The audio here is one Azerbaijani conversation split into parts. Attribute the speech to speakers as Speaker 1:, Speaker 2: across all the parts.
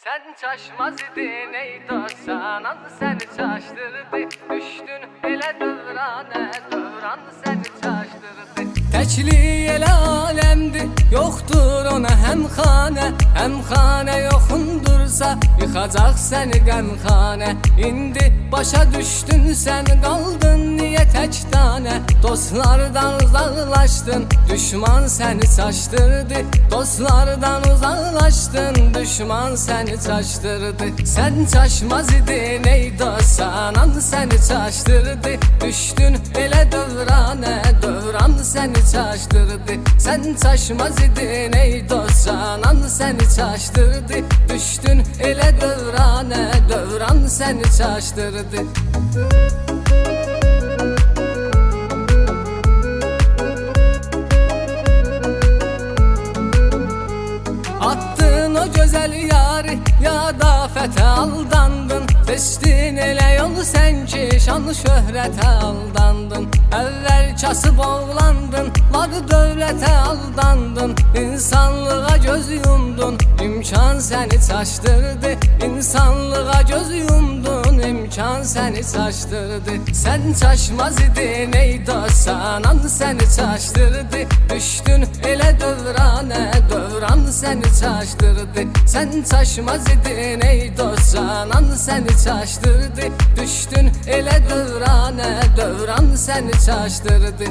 Speaker 1: Sen çaşmaz idin ey dost, anan seni çaştırdı. Düştün ele dövrane, dövran seni çaştırdı. Tekli ele alemdi, yoktur ona hemxane yoxundursa, yıkacak seni qəmxane. İndi başa düştün sen, kaldın niye tek tane? Dostlardan uzaklaştın, düşman seni çaştırdı. Dostlardan uzaklaştın, düşman seni çaştırdı. Sen çaşmaz idin ey dost, anan seni çaştırdı. Düştün ele dövrane, dövran seni çaştırdı. Sen çaşmaz idin ey dost, anan seni çaştırdı. Düştün ele dövrane, dövran seni çaştırdı. Attın o güzel yari, ya da fete aldandın. Seçtin ele yolu sen ki, şanlı şöhrete aldandın. Evvel kasıb oğlandın, var dövlete aldandın. İnsanlığa göz yumdun, imkan seni çaştırdı. İnsanlığa göz yumdun, imkan seni çaştırdı. Sen çaşmaz idin ey dost, anan seni çaştırdı. Düştün ele dövrane, dövran seni çaştırdı. Sen çaşmaz idin ey dost, anan seni çaştırdı. Düştün ele dövrane, dövran seni çaştırdı.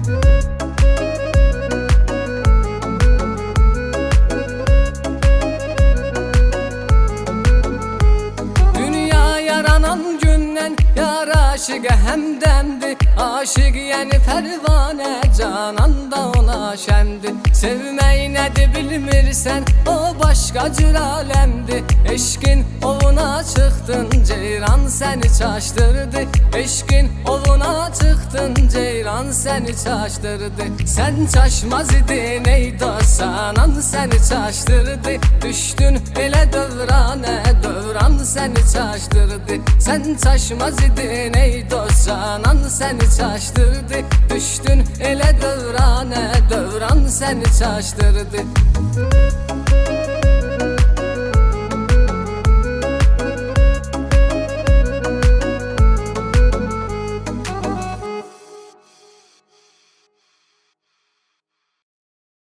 Speaker 1: Dünya yaranan gündən yar aşıqə həmdəmdi. Aşık yani pervane, canan da ona şəmdi. Sevmək nədir bilmirsən, o başqa cür aləmdi. Eşqin ovuna çıxdın, ceyran səni çaşdırdı. Eşqin ovuna çıxdın, ceyran səni çaşdırdı. Sen çaşmaz idin ey dost, anan səni çaşdırdı. Düşdün elə dövrane, dövran səni çaşdırdı. Sen çaşmaz idin ey dost, anan səni çaşdırdı. Düştün ele dövrane, dövran seni çaştırdı.